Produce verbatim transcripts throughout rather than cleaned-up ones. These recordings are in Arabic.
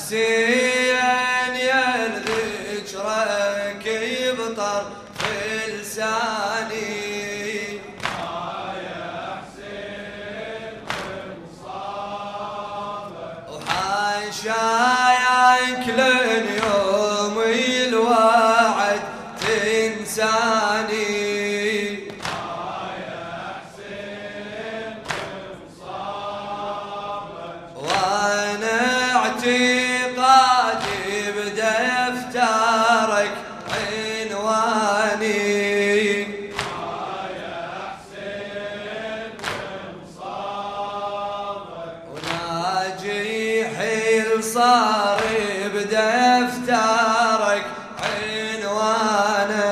حسين يا ذكرك يبطر في لساني يا حسين ومصابك وحاشايك لين يوم الوعد تنساني يا حسين ومصابك وانا اعتقادي بدفترك عنواني يا حسين ومصابك وناجي حيل صار بدفترك عنوانه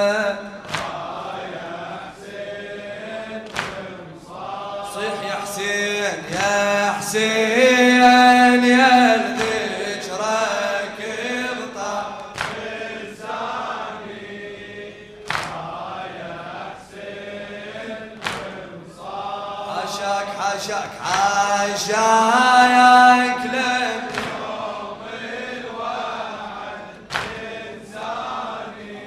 يا حسين ومصابك صيح يا حسين يا حسين يا ذكرك يبطر لساني يا حسين ومصابك حاشاك حاشاك حاشاك لك يوم الوعد تنساني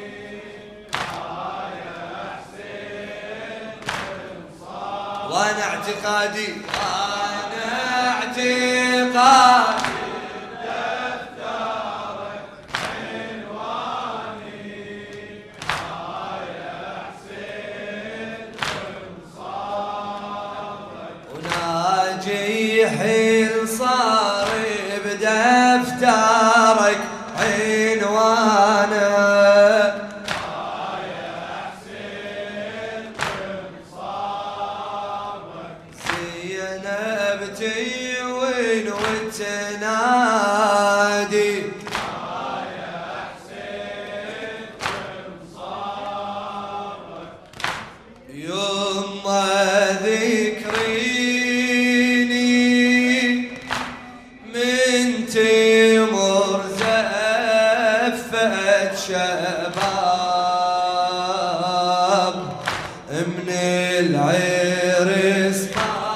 يا حسين ومصابك وانا اعتقادي وانا اعتقادي وناجي حين صار بدفترك عنوانه زينب تيوين وتنادي يما ذكريني من تمر زفت شباب من العرس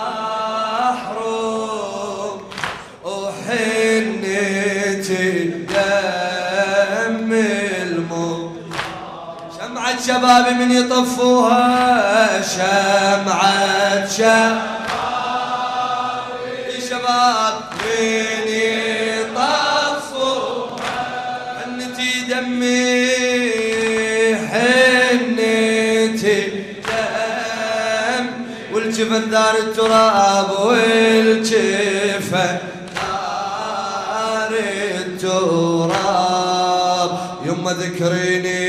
محروم وحنتي دم الموت شمعة شباب من يطفوها شمعة شباب شباب من يطفوها حنتي دمي حنتي دم والجفن دار التراب والجفن دار التراب يما ذكريني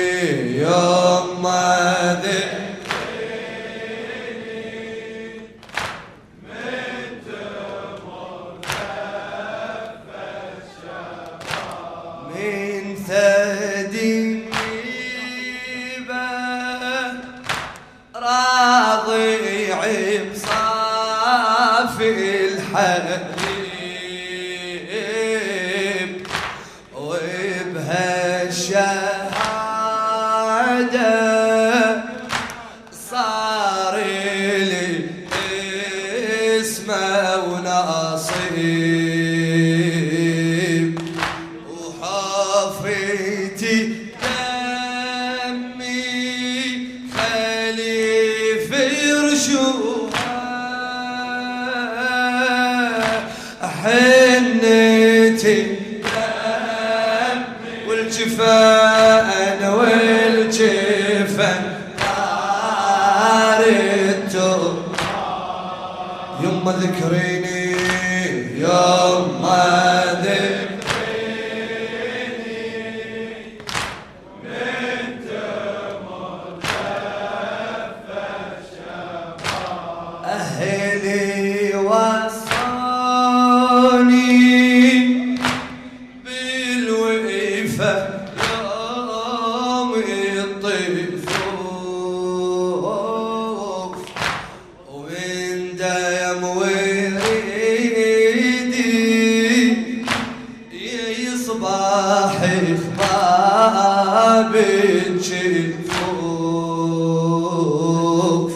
يما ذكريني من تمر زفت شباب من ثدي النيبة راضع بصافي الحبيب وبهالشهادة صار لي اسمه ونصيب وحفيتي دمي خليف يرشوها حنتي والجفان والجفن دار التراب يما ذكريني يما ذكريني من تمر زفت شباب أهلي وصاني بالوقفة يوم الطيفوف ومن دم وريدي يصبح خباب الجفوف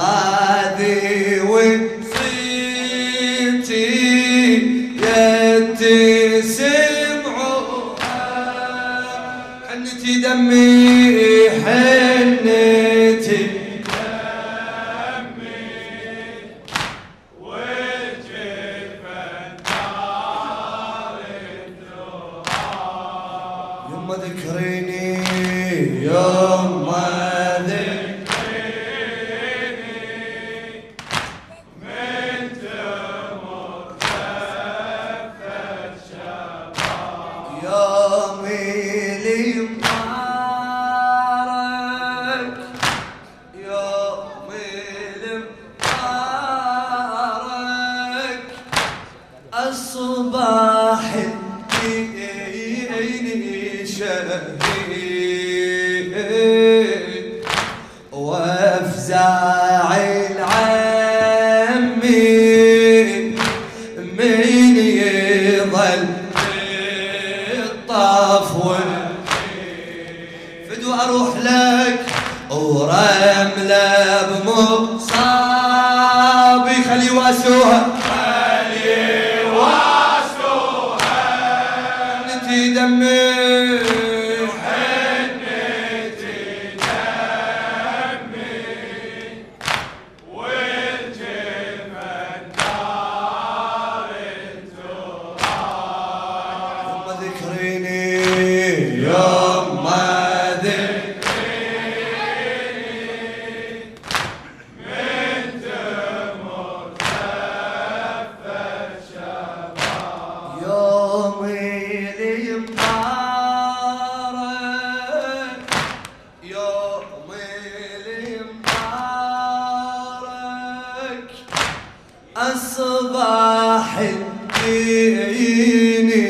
وهذه وصيتي يا تسمعوها حنتي دمي حنتي يما ذكريني يما ذكريني من تمر كفة شباب يومي لي مبارك يومي لي مبارك الصباح يجيني شهيد وافزع العمي من يظل الطفو فدو اروح لك ورمله بمصابي خلي واسوها دمي حنتي دمي والجبن دار التراب يما ذكريني يما ذكريني من تمر كفة شباب يومي لي مبارك يومي لي مبارك الصباح يجيني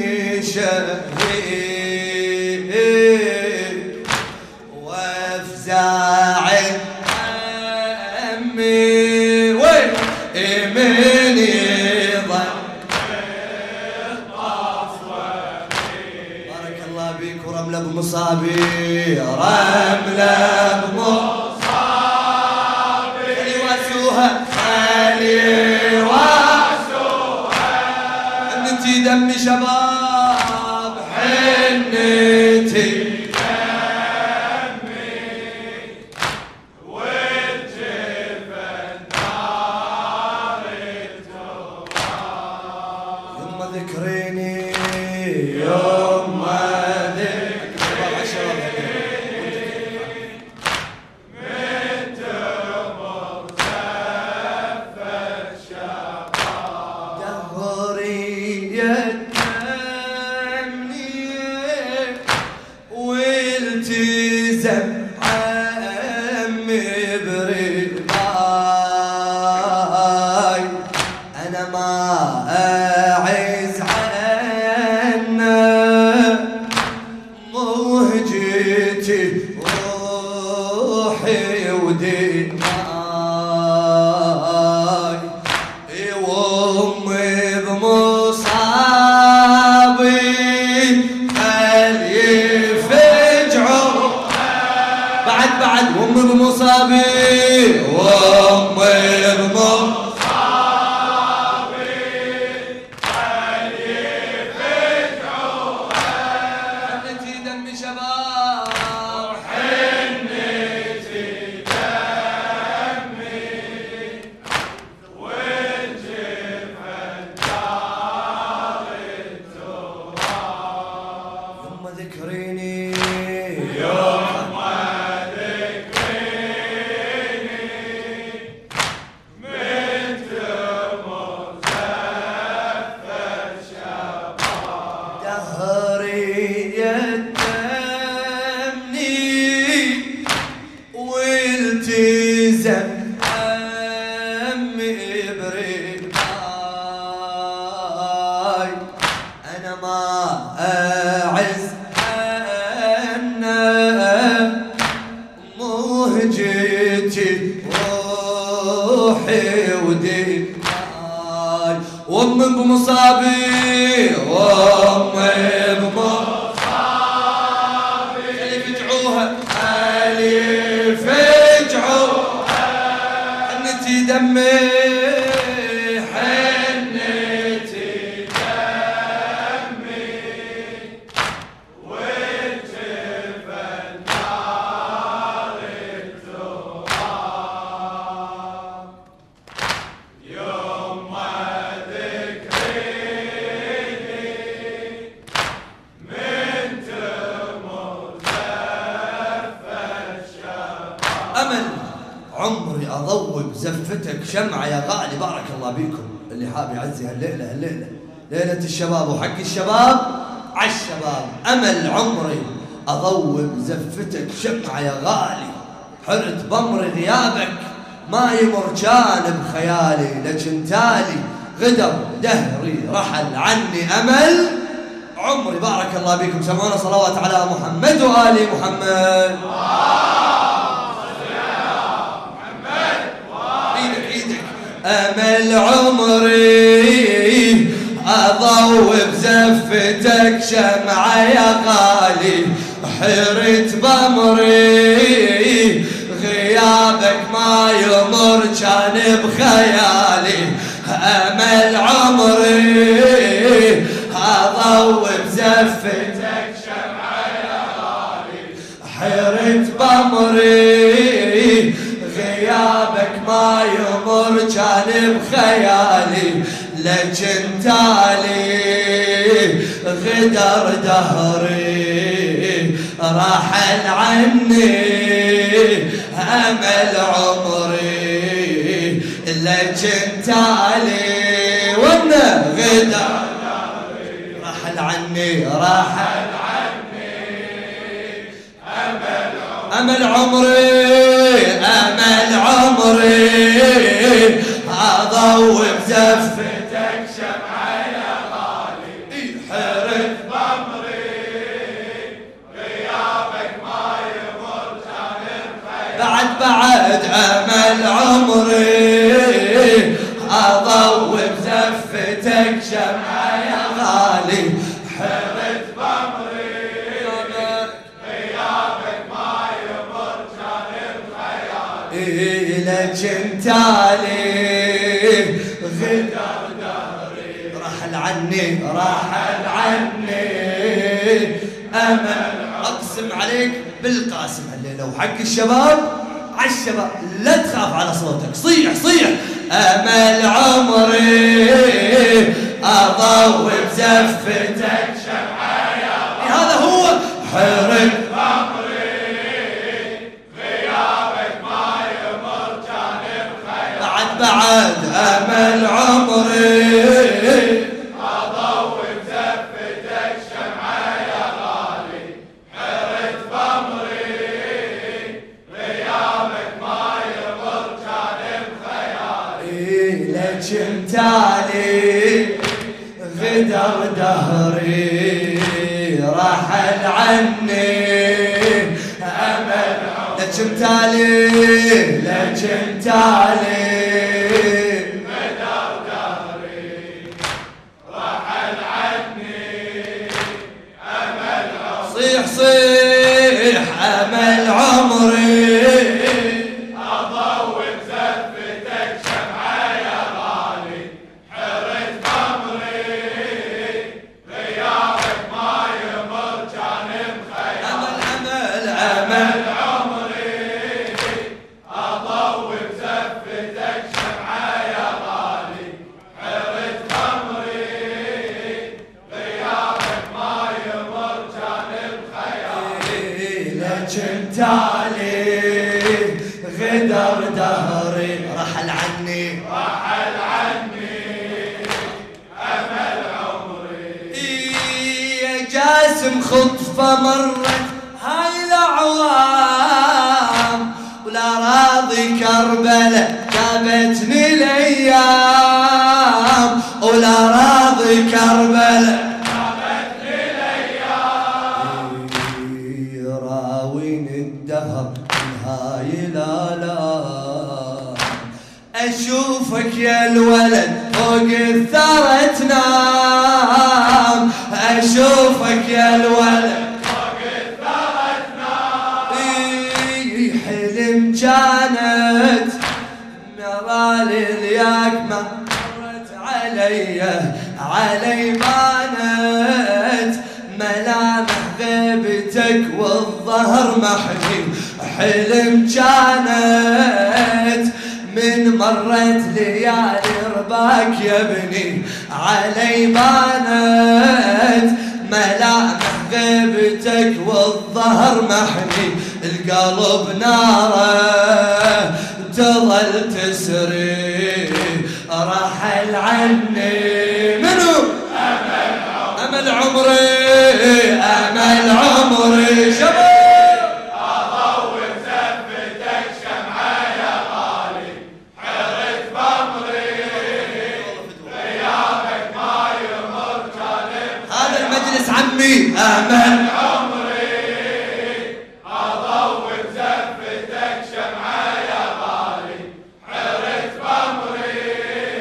شهيد وافزع عمي وين من يظل بارك الله بيك ورملة بمصابي رملة بمصابي خلي واسوها خلي واسوها حنتي دمي شباب حنتي والجبن دار التراب يما ذكريني يما ذكريني من تمر كفة شباب دهري يتمني والتزم عمي برضاي انا ما اعز عنه مهجتي روحي ودماي وامي بمصابي خلي يفجعوا بعد بعد وامي بمصابي وامي بمصابي حنتي دمي شباب حنتي دمي والجبن دار التراب يما ذكريني يما ذكريني من تمر كفة شباب دهري يتمني والتزم عمي برضاي انا ما اعز عنه مهجتي روحي ودماي وامي بمصابي وامي بمصابي خلي يفجعوها خلي يفجعوها حنتي دمي حنتي دمي بزفتك شمعة يا غالي. بارك الله بيكم. اللي حاب يعزي هالليلة هالليلة ليلة الشباب وحق الشباب عالشباب. أمل عمري أضوي بزفتك شمعة يا غالي. حرت بمر غيابك ما يمر كان بخيالي. لكن تالي غدر دهري رحل عني أمل عمري. بارك الله بكم. سمعونا صلوات على محمد وآل محمد. ايدك ايدك. أمل عمري أضوي بزفتك شمعة يا غالي. حرت بمري غيابك ما يمر كان بخيالي. أمل عمري أضوي بزفتك شمعة يا غالي. حرت بمري غيابك ما يمر كان بخيالي. لكن تالي غدر دهري راحل عني أمل عمري. لكن تالي وانا غدر راحل عني راحل عني أمل عمري. أمل عمري أضوي بزفتك شمعة يا غالي. حرت بمري غيابك ما يمر كان بخيالي. بعد بعد أمل عمري أضوي بزفتك شمعة يا غالي. حرت بمري غيابك ما يمر كان بخيالي. لكن تالي غدر دهري رحل عني رحل عني أمل. أقسم عليك بالقاسم هالليلة وحق الشباب عالشباب لا تخاف على صوتك. صيح صيح. أمل عمري أضوي بزفتك شمعة يا غالي. هذا هو. حرت بمري غيابك ما يمر كان بخيالي. بعد بعد أمل عمري أضوي بزفتك شمعة يا غالي. حرت بمري غيابك ما يمر كان بخيالي. لكن تالي غدر دهري رحل عني أمل. لكن تالي لكن تالي غدر دهري رحل عني أمل عمري. صيح صيح. أمل عمري أضوي بزفتك شمعة يا غالي. حرت بمري غيابك ما يمر كان بخيالي. أمل أمل أمل عمري أضوي بزفتك شمعة يا غالي. حرت بمري غيابك ما يمر كان بخيالي. لكن تالي غدر دهري رحل عني رحل عني أمل عمري. يا جاسم خطفة مرت هاي الأعوام ولا راضي كربلة جابتني الأيام. ولا راضي كربلة جابتني الأيام. يراويني الدهر هاي الآلام. أشوفك يا الولد فوق الثرى تنام. أشوفك يا الولد فوق الثرى تنام. حلم كانت مرالي الياك مرت علي علي بانت ملامح غيبتك والظهر محجي. حلم كانت من مرت ليالي رباك يا ابني علي بانت ملامح غيبتك والظهر محني. القلب ناره تظل تسري رحل عني منو أمل عمري أمل عمري شباب أضوي زفتك شمعة يا غالي حرت بمري غيابك ما يمر جانب هذا المجلس عمي أمل عمري أضوي زفتك شمعة يا غالي حرت بمري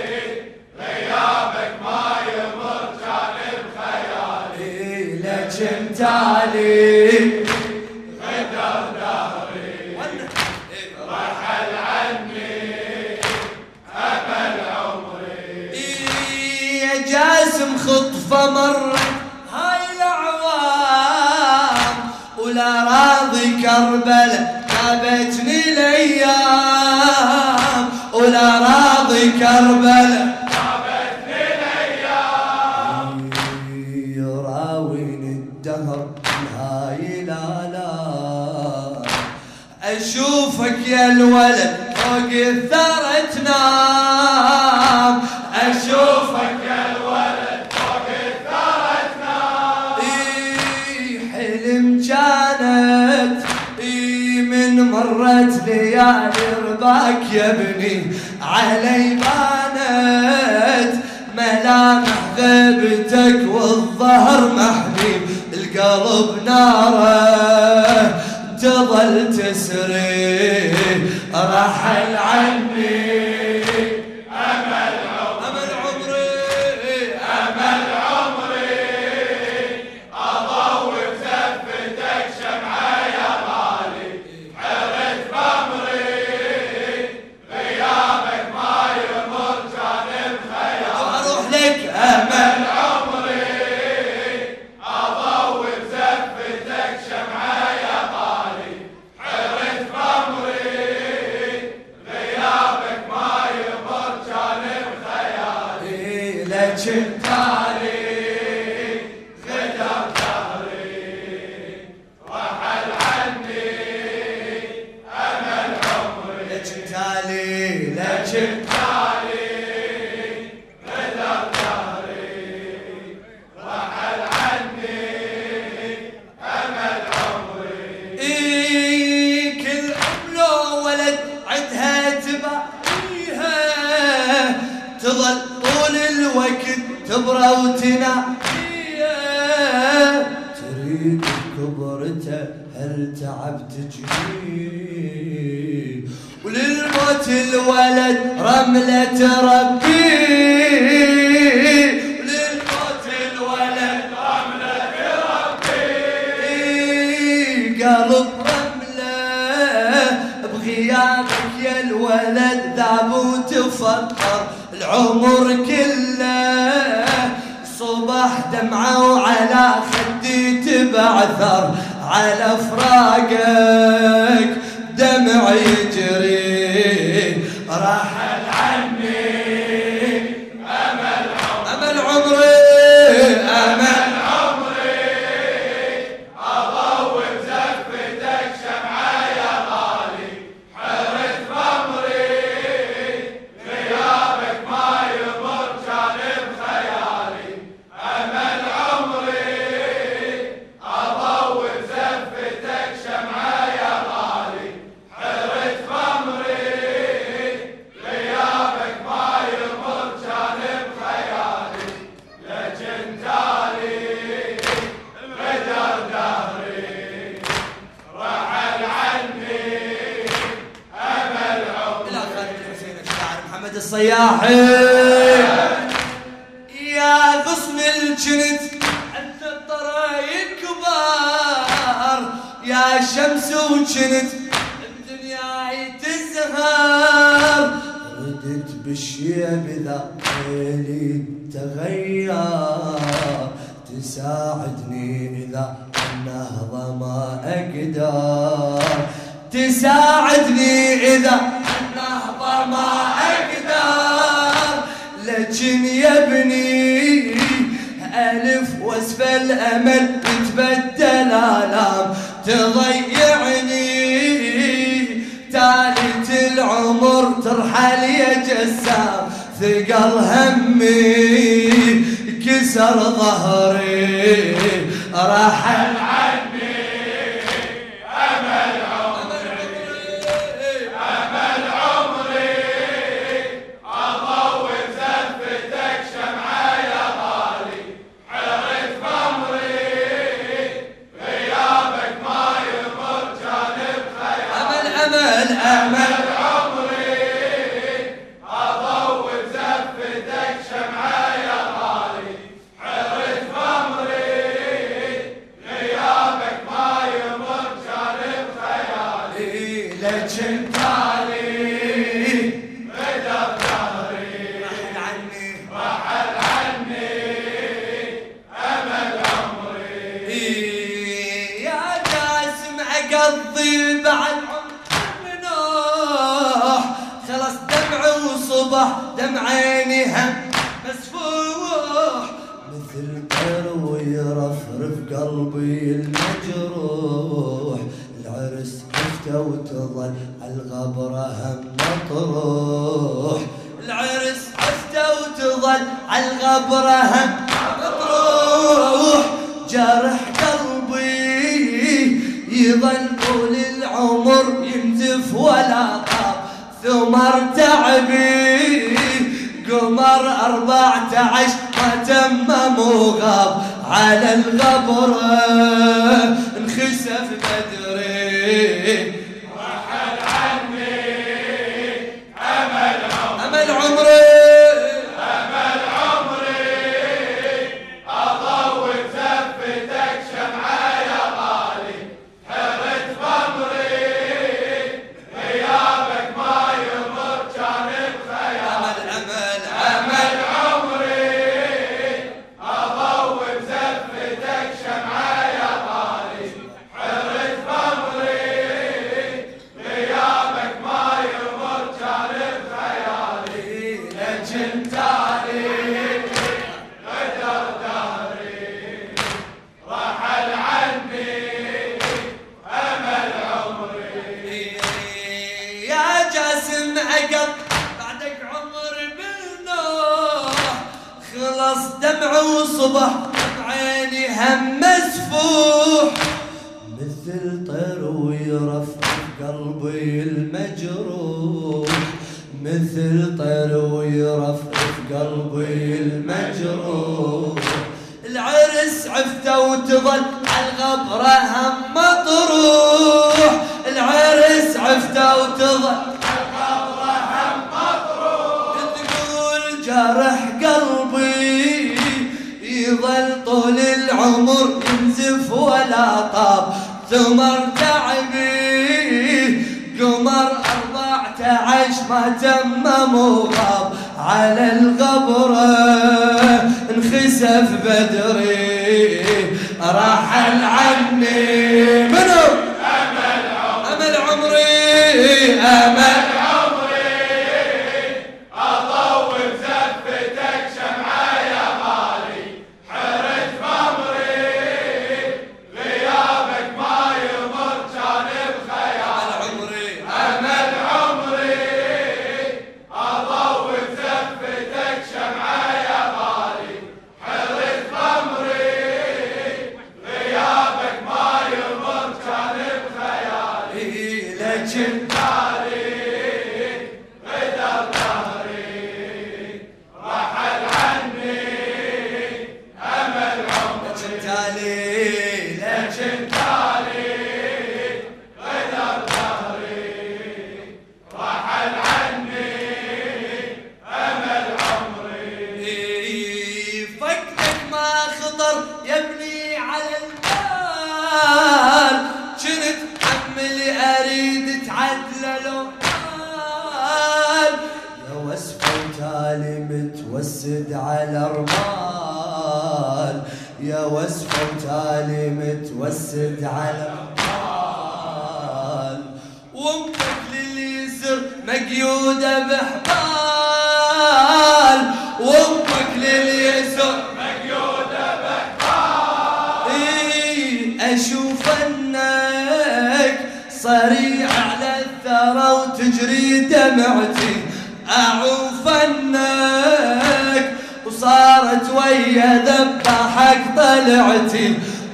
غيابك ما يمر جانب خيالي لكن تالي غدر دهري رحل عني أمل عمري يا جاسم خطفة مرت هاي الأعوام ولا راضي كربلة جابتني الأيام ولا راضي كربلة جابتني الأيام يراويني الدهر من هاي الآلام أشوفك يا الولد فوق الثرى تنام أشوفك يا الولد فوق الثرى تنام إي حلم كانت إي من مرت ليالي رضاك يا ابني علي بانت ملامح غيبتك والظهر محمي القلب ناره تظل تسري رحل عني أمل أمل عمري أمل عمري أضوي بزفتك شمعة يا غالي حرت بمري غيابك ما يمر جانب خيالي أروح لك أمل عمري أضوي بزفتك شمعة يا غالي حرت بمري غيابك ما يمر جانب خيالي لكن تالي غدر دهري رحل عني أمل عمري لكن تالي لكن تالي غدر دهري رحل عني أمل عمري إيه كل أم لو ولد عندها تباهيها تظل طول الوقت تبرى وتناهيها تريد كبرته هل تعب تجنيه وللموت الولد رملة تربيه وللموت الولد رملة ربي قلب رملة بغيابك يا الولد ذاب وتفطر العمر كله صبح دمعة وعلى خدي تبعثر على فراقك دمع يجري رحل عني أمل أمل عمري أمل عمري أضوي بزفتك شمعة يا غالي حرت بمري غيابك ما يمر جانب خيالي أمل عمري أضوي بزفتك شمعة يا غالي حرت بمري غيابك ما يمر جانب خيالي لكن تالي غدر دهري رحل عني أمل عمري إلى خالد الحسين الشاعر محمد الصياحي يا غصن الجند أنت الطرايق كبار يا شمس وجند الدنيا تزهر ردت بالشيب ذا ليلي تغير تساعدني إذا النهضة ما أقدر تساعدني إذا النهضة ما أقدر لكن يا ابني ألف واسف الأمل تتبدل آلام تضيعني تالت العمر ارحل يا جسام ثقل همي كسر ظهري رحل عني أمل عمري أمل عمري أضوي بزفتك شمعة يا غالي حرت بمري غيابك ما يمر جانب خيالي أمل أمل أمل قضي بعد منوح خلص دمعي وصبح دمع عيني هم مسفوح مثل قرو يرفرف قلبي المجروح العرس كفته وتظل عالغبره هم مطروح العرس كفته وتظل عالغبره هم مطروح جرح قلبي يظل طول العمر ينزف ولا طاب ثمر تعبي قمر أربعة عشر ما تمم وغاب على الغبر انخسف بدري رحل عني أمل عمري أمل عمري أمل عمري أضوي بزفتك شمعة يا غالي حرت بمري غيابك ما يمر جانب خيالي أمل أمل أمل عمري أضوي بزفتك شمعة يا غالي حرت بمري غيابك ما يمر جانب خيالي لجن تاريخ غدر دهري رحل عني أمل عمري يا جاسم عقب بعدك عمر بالنوح خلص دمع وصبح عيني هم مسفوح مثل طير ويرفرف قلبي المجروح مثل طير ويرفرف قلبي المجروح العرس عفته وتظل عالغبره هم مطروح العرس عفته وتظل الغبرة هم مطروح تقول جرح قلبي يظل طول العمر ينزف ولا طاب ثمر تعبي قمر أربعة عشر ما تمم وغاب على الغبرة انخسف بدري رحل عني منو أمل عمري أمل عمري أمل أضوي بزفتك شمعة يا غالي حرت بمري غيابك ما يمر جانب خيالي عمري أمل عمري أضوي بزفتك شمعة يا غالي حرت بمري غيابك ما يمر جانب خيالي لكن تاريخ غدر دهري رحل عني أمل عمري تالي لكن تاريخ غدر دهري رحل عني أمل عمري فكرك ما خطر يبني على البال كنت عملي اريد تعدل لو قال يا وسفة وتالي متوسد على رمال يا وسفة وتالي متوسد على رمال وامك لليسر مقيودة بحبال وامك لليسر مقيودة بحبال إيه اشوف انك صريع على الثرى وتجري دمعتي أعوفنك وصارت ويا ذبحك طلعتي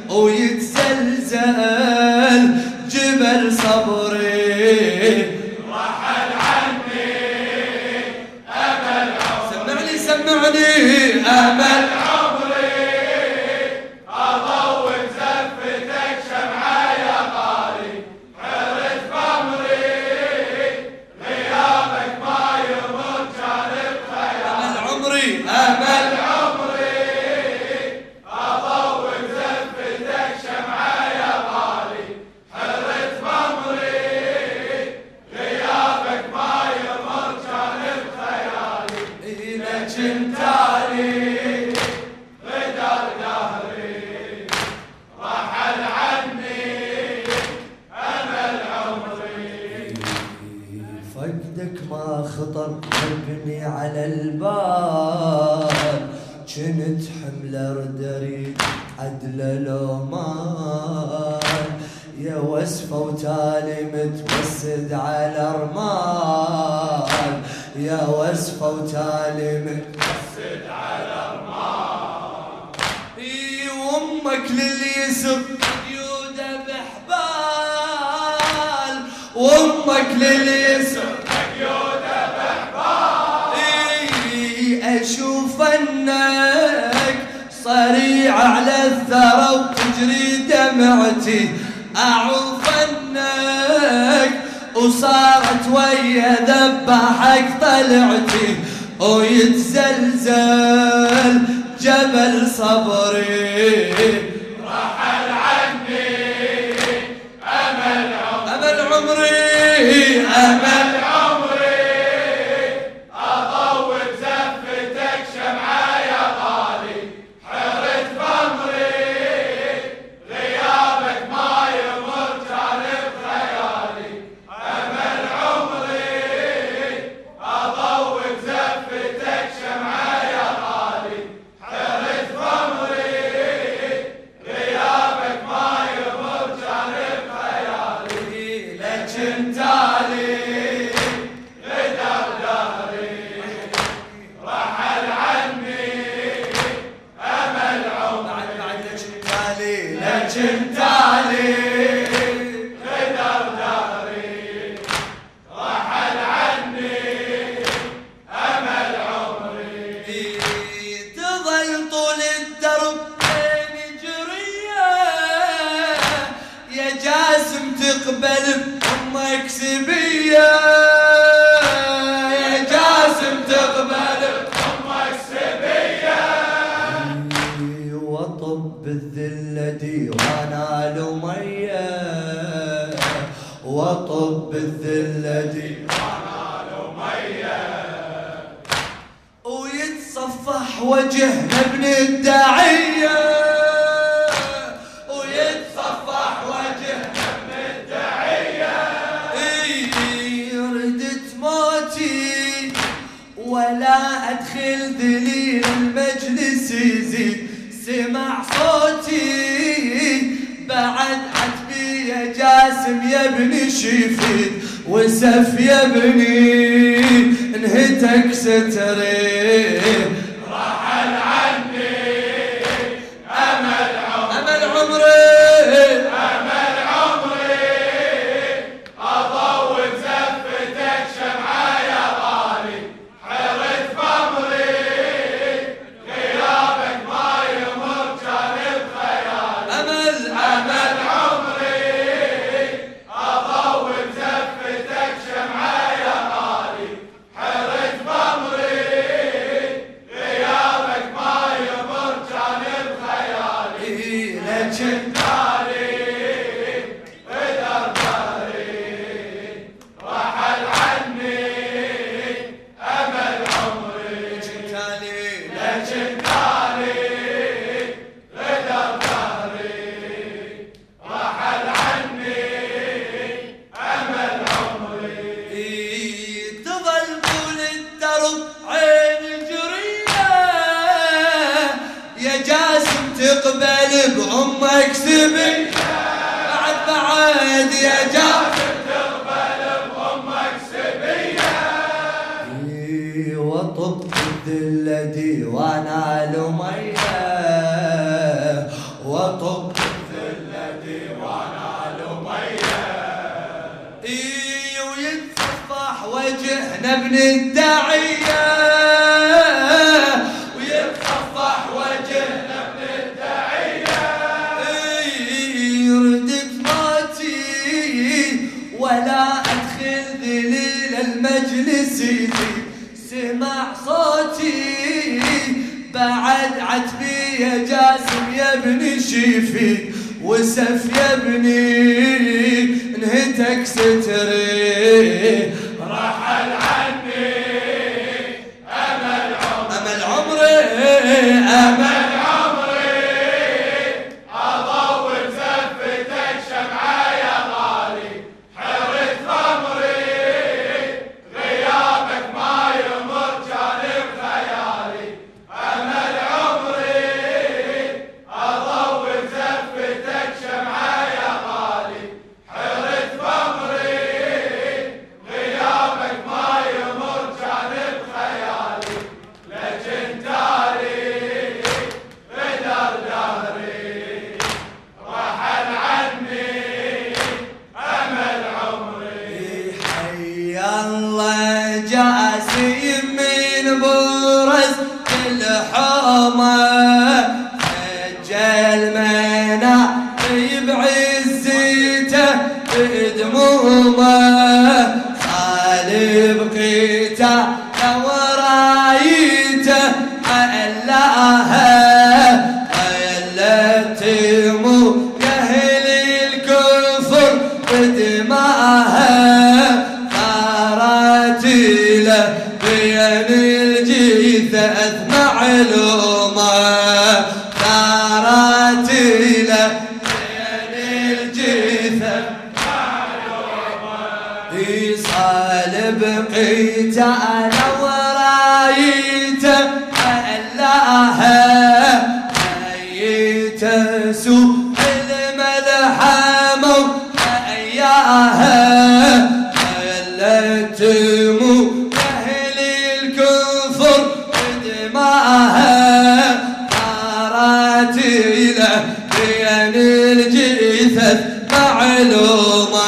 ويتزلزل جبل صبري رحل عني أمل عمري سمعني سمعني أمل عمري أضوء زفتك شمعة يا غالي حرت بأمري غيابك ما يمر كان بخيالي أمل عمري أمل عمري أضوء زفتك شمعة يا غالي حرت بأمري غيابك ما يمر كان بخيالي لك انتالي غدر دهري رحل عني أمل عمري فقدك ما خطر قلبي على البال كنت حمله ردري عدل لو مال يا وسفة وتالي متوسد على رمال يا وسفة وتالي متوسد على رمال اي وامك لليسر قيوده بحبال وامك لليسر قيوده بحبال اي اشوف انك صريع على الثرى وتجري دمعتي اعوف انك وصارت ويا ذبحك طلعتي ويتزلزل جبل صبري رحل عني أمل عمري أمل عمري أمل عمري أضوء زفتك شمعة يا غالي حرت بأمري غيابك ما يمر كان بخيالي أمل عمري أضوء زفتك شمعة يا غالي حرت بأمري غيابك ما يمر كان بخيالي لك انتالي غدر دهري رحل عني أمل عمري بعد بعد لك تالي لك انتالي غدر دهري رحل عني أمل عمري تظل طول الدرب بين جريه يا جاسم تقبل بأمك سبيه يا جاسم تقبل أمك سبية وطب الذلة ديوانا لمية وطب الذلة ديوانا ويتصفح وجهنا ابن الداعية ويتصفح وجهنا من الدعية إي ردت موتي ولا أدخل ذليل المجلس يزيد سمع صوتي بعد عتبي يا جاسم يا ابني شفيد وسف يا ابني انهتك ستري رحل عني أمل عمري أمل عمري أمل عمري أضوء زفتك شمعة يا غالي حرت بأمري غيابك ما يمر كان بخيالي أمل أمل عمري أضوء زفتك شمعة يا غالي حرت بأمري غيابك ما يمر كان بخيالي لك انتالي غدر دهري رحل عني أمل عمري تالي لك انتالي غدر دهري رحل عني أمل عمري تظل طول الدرب عين جريه يا جاسم تقبل بأمك سبي بعد بعد يا جاسم تقبل بأمك سبية الذي وانا لميه وطب الذي وانا لميه اي ويتصفح وجهنا ابن الداعيه ويتصفح وجهنا ابن الداعيه اي ردت ماتي ولا ادخل ذليل المجلس سمع صوتي بعد عتبي يا جاسم يا ابني شيفي وسف يا ابني انهتك ستري رحل عني امل عمري امل عمري امل بقيت انا ورايته الاها ايت سوء الملحمه اياها التمو اهل الكفر بدماها طارت له بين الجثث معلومه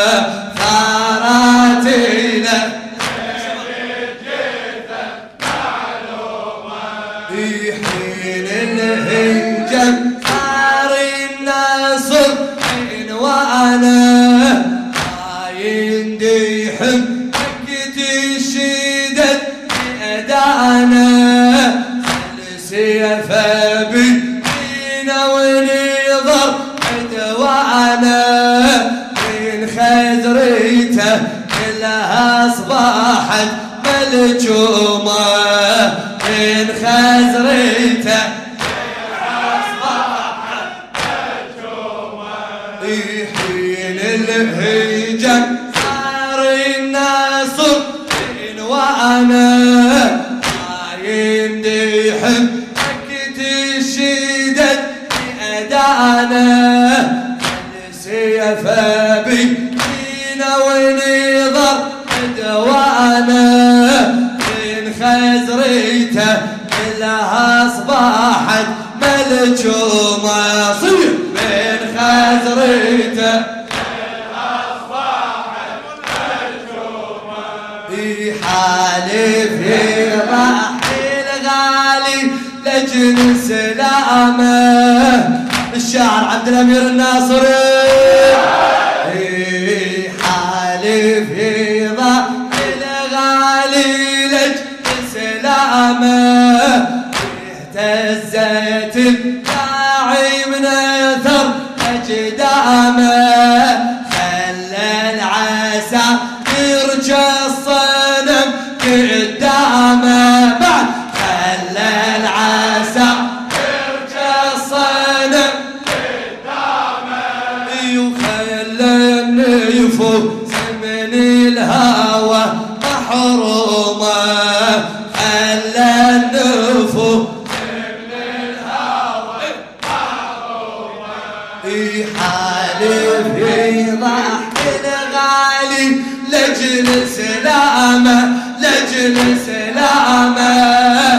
كلها اصبحت ملجومه من خزريته كلها اصبحت ملجومه حين الهجم صار النصر وانا عاين ديحم سكت الشدد بأدانا السيف بي ونظر دوانا من خزريته كلها اصبحت ملجومه صير من خزريته كلها اصبحت ملجومه حالف راح الغالي لجن سلامه الشاعر عبد الامير الناصري في ضحك الغالي لج سلامه اهتزت الداعي من اثر اجدامه خلى العسى يرجى الصنم قدامه بعد خلى العسى يرجى الصنم قدامه وخلى النيفو الهوى محرومه خلى النفو من الهوى محرومه حالف يضحك الغالي لجل سلامه لجل سلامه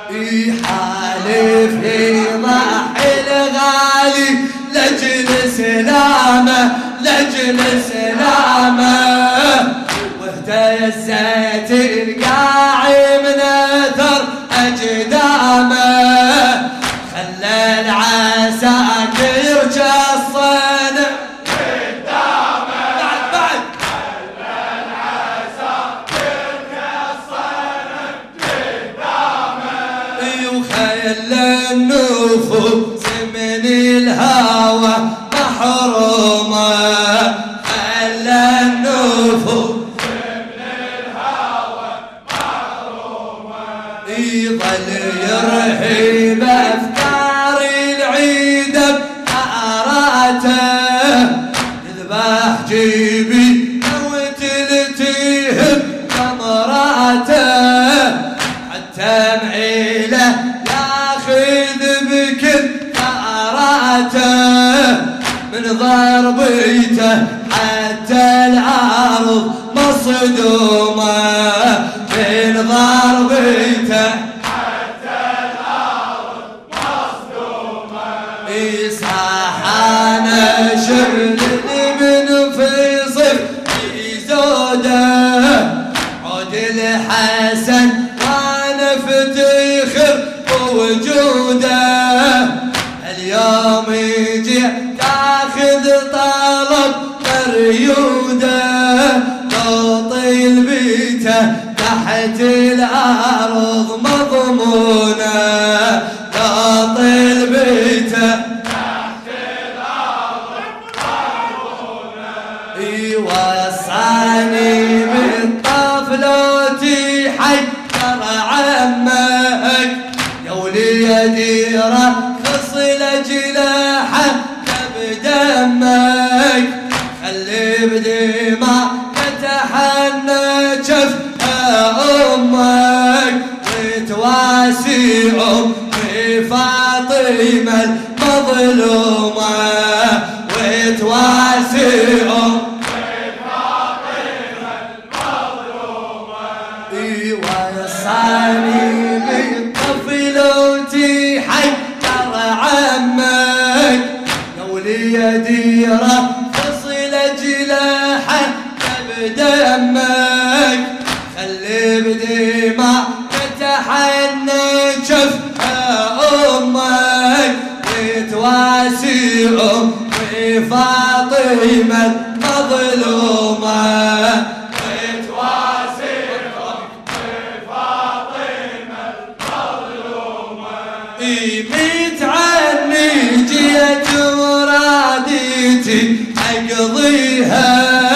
يحالف يضحي الغالي لجل سلامه لجل سلامه واهتزت القاعي من اثر اجدامه خلى العساكر كالصنم قدامه بعد بعد خلى العساكر كالصنم قدامه وخلى النفوس من الهوى محرومه خلى النفوس يظل يرهب أفكار العيد بحاراته يذبح جيبي أو تلتهب ثمراته حتى معيله ياخذ بكل ثاراته من ضربيته حتى الأرض مصدومه من ضربيته حتى الأرض مصدومة إصحانا شل من فيصل في زوده عود الحسن وانا فتخر بوجوده اليوم يجي تاخذ طلب مريوده طوطي البيته تحت الأرض مضمونة طاطل بيته تحت الأرض مضمونة يوصاني بالطفلوتي حيدر عمك يا وليدي رخص لجلاحه بدمك خلي بدماء يتحنى جف أمك وتواسي أمي فاطمة المظلومة وتواسي أمي فاطمة المظلومة ويصاني بالطفلوتي حيدر عمك يا وليدي رخص لجلاحه بدمك خلي بدماء يتحنى جف أمك وتواسي أمي فاطمة المظلومة وتواسي أمي فاطمة المظلومة ميت عني جيت وراديتي أقضيها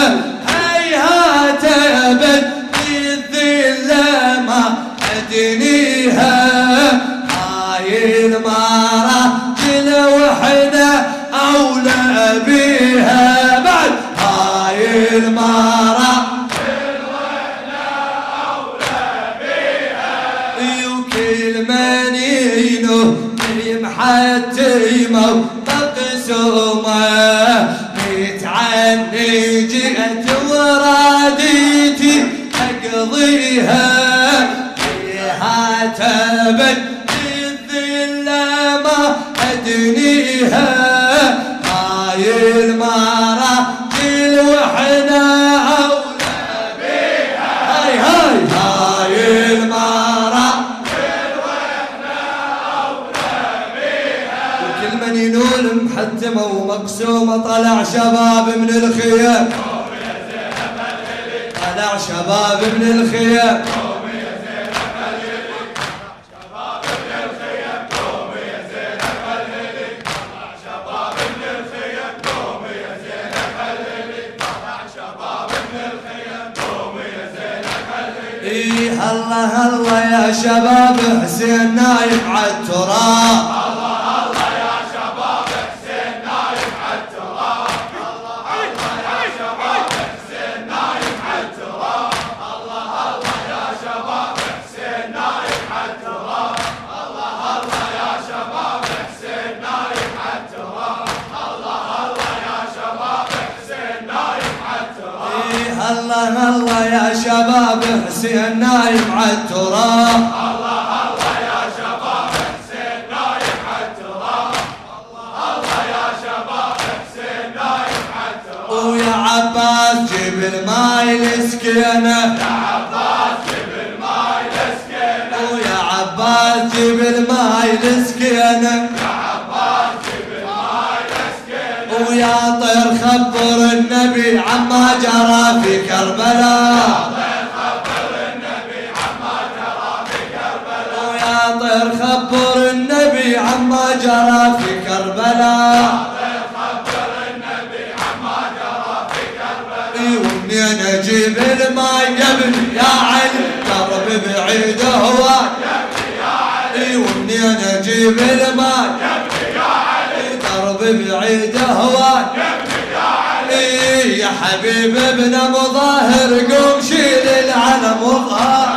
أدنيها هاي المراجل وحنا أولى بيها بعد هاي المراجل وحنا أولى بيها وكل من ينو يمحتمه مقسومه ميت عني جئت وراديتي أقضيها تبت بالذل ما أدنيها هاي المراجل وحنا أولى بيها هاي هاي هاي المراجل وحنا أولى بيها وكل من ينول محتمة ومقسومة طلع شباب من الخيام طلع شباب من الخيام الله الله يا شباب حسين نايم عالتراب الله الله يا شباب حسين نايم عالتراب الله الله يا شباب حسين نايم عالتراب الله الله يا شباب حسين نايم عالتراب الله الله يا شباب حسين نايم عالتراب الله الله يا شباب حسين نايم عالتراب الله الله يا شباب حسين نايم عالتراب الله الله يا شباب الماي السكينة يا عباس جيب الماي السكينة ويا عباس جيب الماي السكينة يا عباس جيب الماي السكينة ويا طير خبر النبي عما جرى في كربلاء ويا طير خبر النبي عما جرى في كربلاء ومنين اجيب الماي قبل يا علي درب بعيد هواك اي ومنين اجيب الماي درب بعيد هواك اي يا حبيب ابن مظاهر قوم شيل العلم وظهر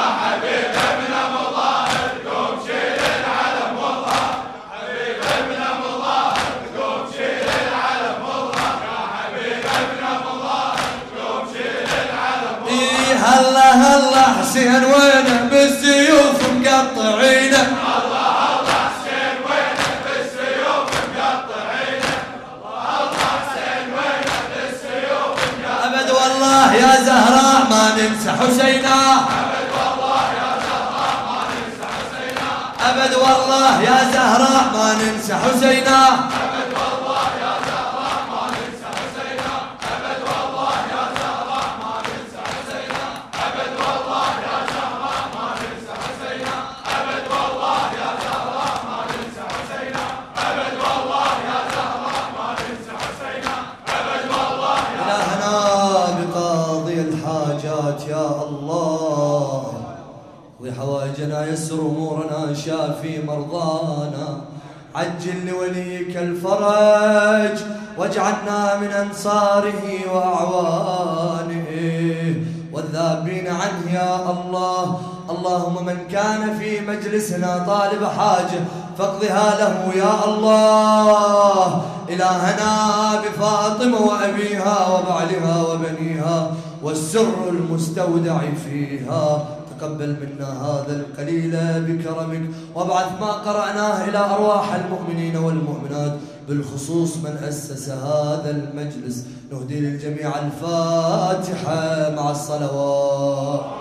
هلا هلا حسين وينه بالسيوف مقطعينه الله الله حسين وينه بالسيوف مقطعينه الله الله حسين وينه بالسيوف مقطعينه أبد والله يا زهراء ما ننسى حسينا أبد والله يا زهراء ما ننسى حسينا أبد والله يا زهراء ما ننسى حسينا أبد والله يا زهراء ما ننسى حسينا أبد والله يا زهراء ما ننسى حسينا أبد والله يا زهراء ما ننسى حسينا أبد والله يا زهراء ما ننسى حسينا أبد والله يا زهراء ما ننسى حسينا أبد والله يا إلهنا بقاضي الحاجات يا الله اقضي حوائجنا يسر أمورنا شافي مرضانا عجل لوليك الفرج واجعلنا من أنصاره وأعوانه والذابين عنه يا الله. اللهم من كان في مجلسنا طالب حاجة فاقضها له يا الله. إلهنا بفاطمة وأبيها وبعلها وبنيها والسر المستودع فيها تقبل منا هذا القليل بكرمك وابعث ما قرأناه إلى أرواح المؤمنين والمؤمنات بالخصوص من أسس هذا المجلس. نهدي للجميع الفاتحة مع الصلوات.